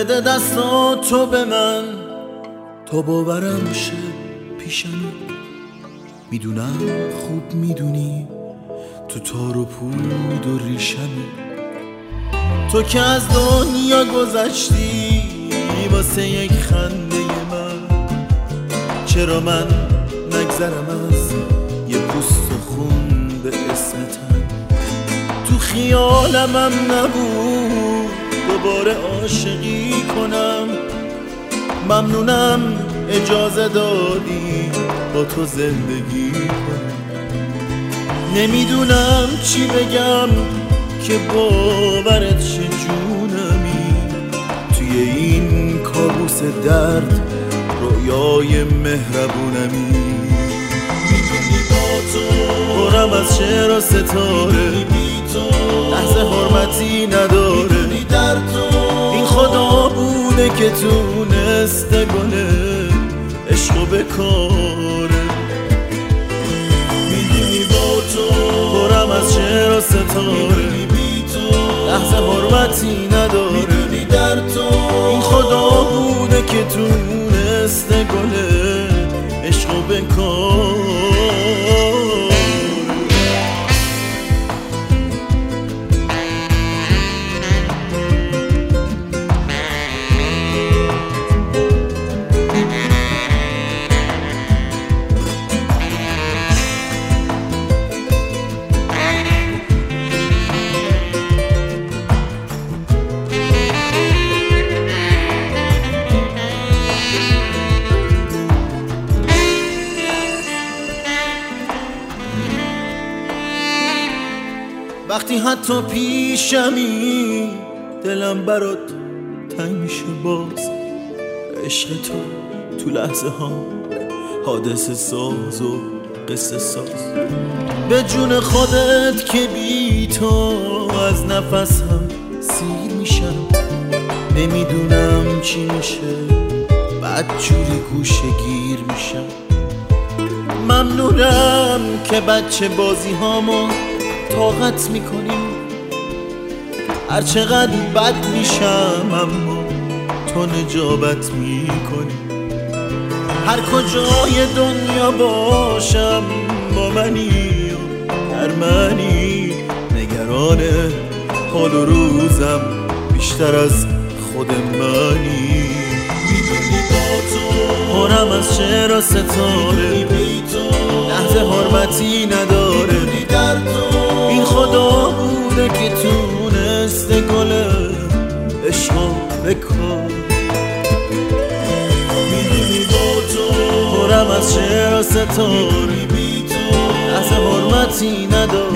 بده دستاتو به من تا باورم شه پیشمی. میدونم خوب میدونی تو تار و پود و ریشمی. تو که از دنیا گذشتی واسه یک خنده من، چرا من نگذرم از یه پوست و خون به اسم تن؟ تو خیالمم نبود دوباره عاشقی کنم. ممنونم اجازه دادی با تو زندگی کنم. نمیدونم چی بگم که باورت شه جونمی. توی این کابوس درد رویای مهربونمی. میدونی با تو پرم از شعر و ستاره، لحظه حرمتی نداره. در تو این خدا بوده که تونسته گله عشقو بکاره. میدونی با تو پرم از شعر و ستاره، لحظه حرمتی نداره. در تو این خدا بوده که تونسته گله عشقو بکاره. وقتی حتی پیشمی دلم برات تنگ میشه باز. عشق تو لحظه ها حادثه ساز و قصه ساز. به جون خودت که بی تو از نفسم سیر میشم. نمیدونم چی میشه بعد جوری گوشه گیر میشم. ممنونم که بچه بازی هامو طاقت میکنیم. هر چقدر بد میشم اما تو نجابت میکنی. هر کجای دنیا باشم با منی و در منی. نگران حال و روزم بیشتر از خود منی. میدونی با تو پرم از شعر و ستاره، لحظه حرمتی نداره. در تو این خدا بوده که تونسته گله عشقو بکن. میدونی با تو پرم از شعر و ستاره، لحظه حرمتی نداره.